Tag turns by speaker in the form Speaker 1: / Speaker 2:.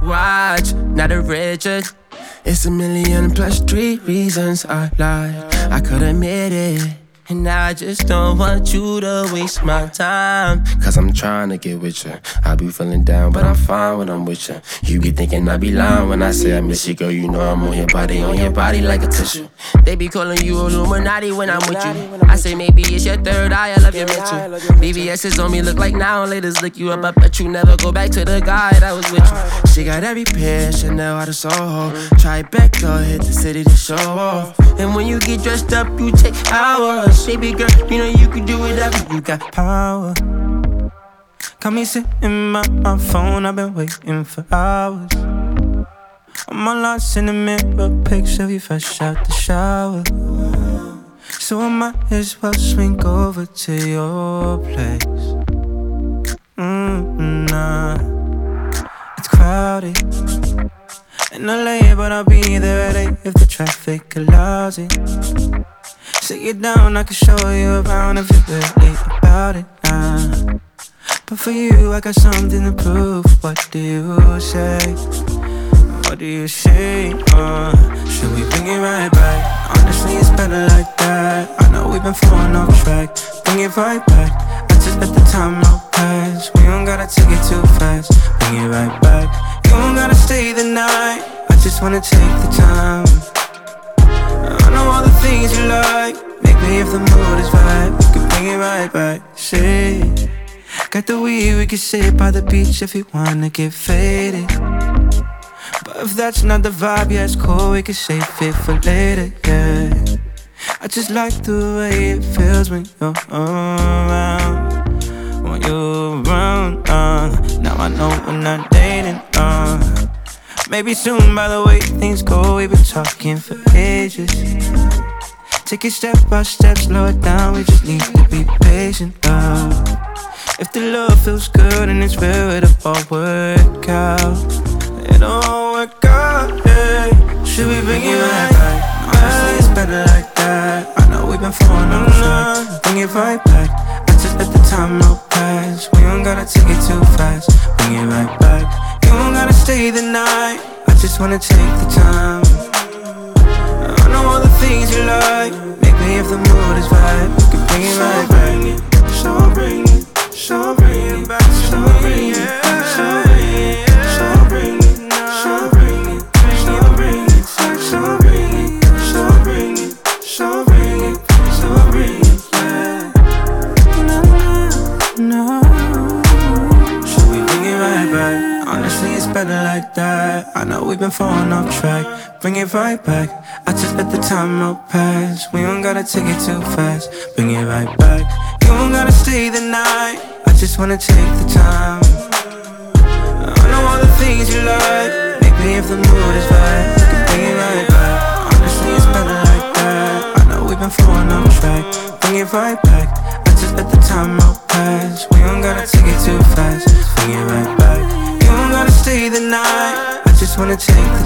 Speaker 1: watch, not a Richard. It's 1,000,000+3 reasons I lied. I could admit it. And I just don't want you to waste my time. Cause I'm trying to get with you. I be feeling down, but I'm fine when I'm with you. You be thinking I be lying when I say I miss you, girl. You know I'm on your body like a tissue. They be calling you Illuminati when I'm with you. I say maybe it's your third eye, I love your mental. BBS is on me, look like now laters lick you up. I bet you never go back to the guy that was with you. She got every pair, Chanel out of Soho. Try back up, hit the city to show off. And when you get dressed up, you take hours. Baby girl, you know you can do whatever. You got
Speaker 2: power. Got me sitting by my phone, I've been waiting for hours. I'm all lost in the mirror, picture of you fresh out the shower. So I might as well swing over to your place. Nah, it's crowded in LA, but I'll be there at 8 if the traffic allows it. Sit you down, I can show you around if you're really about it now. But for you, I got something to prove. What do you say? What do you say? Should we bring it right back? Honestly, it's better like that. I know we've been falling off track. Bring it right back. I just let the time out pass. We don't gotta take it too fast. Bring it right back. You don't gotta stay the night. I just wanna take the time. I know all the things you like. Maybe if the mood is right, we can bring it right back. Say, got the weed, we can sit by the beach if you wanna get faded. But if that's not the vibe, yeah, it's cool, we can save it for later, yeah. I just like the way it feels when you're around. When you're around, now I know we're not dating, maybe soon, by the way things go, we've been talking for ages. Take it step by step, slow it down, we just need to be patient, If the love feels good and it's real, it'll all work out. It'll all work out, yeah. Should we bring it right back? Honestly, it's better like that. I know we've been falling on track. Bring it right back. I just let the time out pass. We don't gotta take it too fast. Bring it right back. You don't gotta stay the night. I just wanna take the time. I know all the things you like. Maybe if the mood is right, we can bring it right back. So bring it, so bring it back. So bring it, so bring it, so bring it, so bring it, so bring it, so bring it, so bring it, so bring it, so bring it, yeah. No. Should we bring it right back? Honestly, it's better like that. I know we've been falling off track. Bring it right back. I just let the time out pass. We don't gotta take it too fast. Bring it right back. You don't gotta stay the night. I just wanna take the time. I know all the things you like. Maybe if the mood is right, we can bring it right back. Honestly, it's better like that. I know we've been falling off track. Bring it right back. I just let the time out pass. We don't gotta take it too fast. Bring it right back. You don't gotta stay the night. I just wanna take the